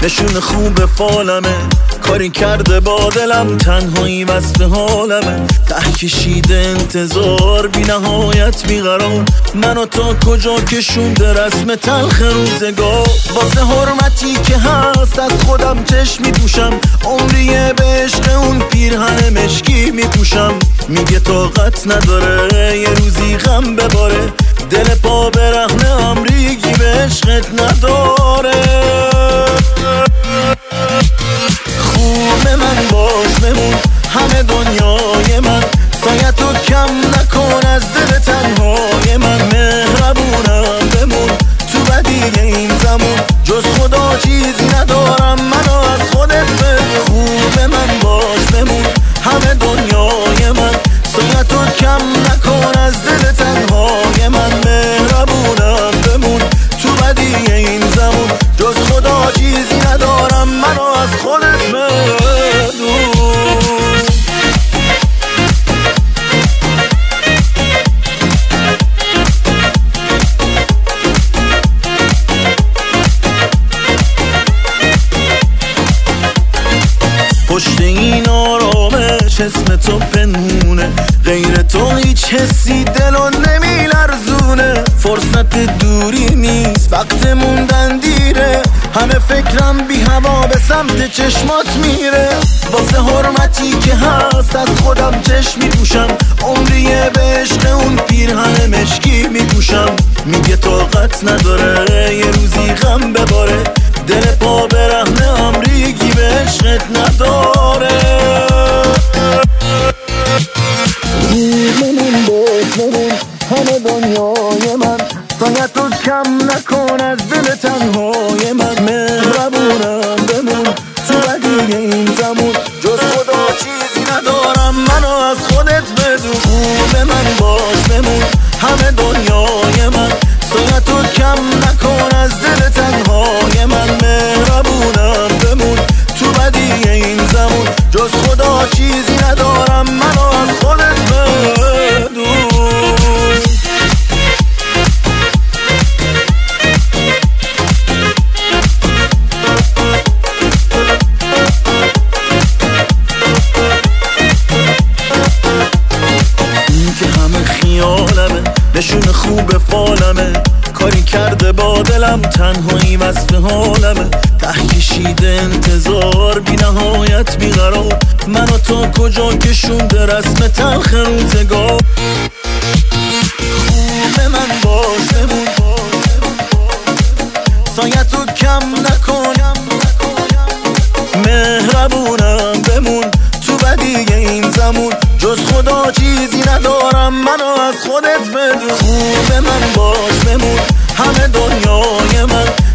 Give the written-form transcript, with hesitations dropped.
نشون خوب فالمه، کاری کرده با دلم، تنهایی وصف حالمه. ته کشیده انتظار، بی نهایت بیقرار، منو تا کجا کشونده رسم تلخ روزگار. واسه حرمتی که هست از خودم چشم میپوشم، عمریه به عشق اون پیرهن مشکی میپوشم. میگه طاقت نداره یه روزی غم بباره، دل پا برهنه امریگی به عشقت نداره. خوب من باش بمون، همه دنیای من، سایتو کم نکن از دل تنهای من. مهربونم بمون تو بدیه این زمان، جز خدا چیزی ندارم، منو از خودت بگو. خوب من باش بمون، همه دنیای من، سایتو کم نکن از دل تنهای من. مهربونم بمون تو بدیه این زمان، جز خدا چیزی ندارم، منو از خودت بگو. پشت این آرامش اسم تو پنهونه، غیر تو هیچ حسی دلو نمیلرزونه. فرصت دوری نیست، وقت موندن دیره، همه فکرم بی هوا به سمت چشمات میره. واسه حرمتی که هست از خودم چشم میپوشم، عمریه به عشق اون پیرهن مشکی میپوشم. میگه طاقت نداره یه روزی غم بباره، دل پا برهنه امریگی به عشقت نداره. من باش بمون، همه دنیای من، سایتو کم نکن از دل تنهای من. مهربونم بمون تو بدیه این زمان، جز خدا چیزی ندارم، منو از خودت بدون. خوب من باش بمون، همه دنیای من، سایتو کم نکن از دل تنهای من. مهربونم بمون تو بدیه این زمان، جز خدا چیزی ندارم، منو از خودت بدون. این که همه خیالمه، نشون خوب فالمه، کاری کرده با دلم، تنهایی وصف حالمه. ته کشیده انتظار، بی نهایت بیقرار، منو تا کجا کشونده رسم تلخ روزگار. خوب من باش بمون، سایتو کم نکن، مهربونم بمون تو بدیه این زمان، جز خدا چیزی ندارم، منو از خودت بدون. خوب من باش بمون، همه دنیای من،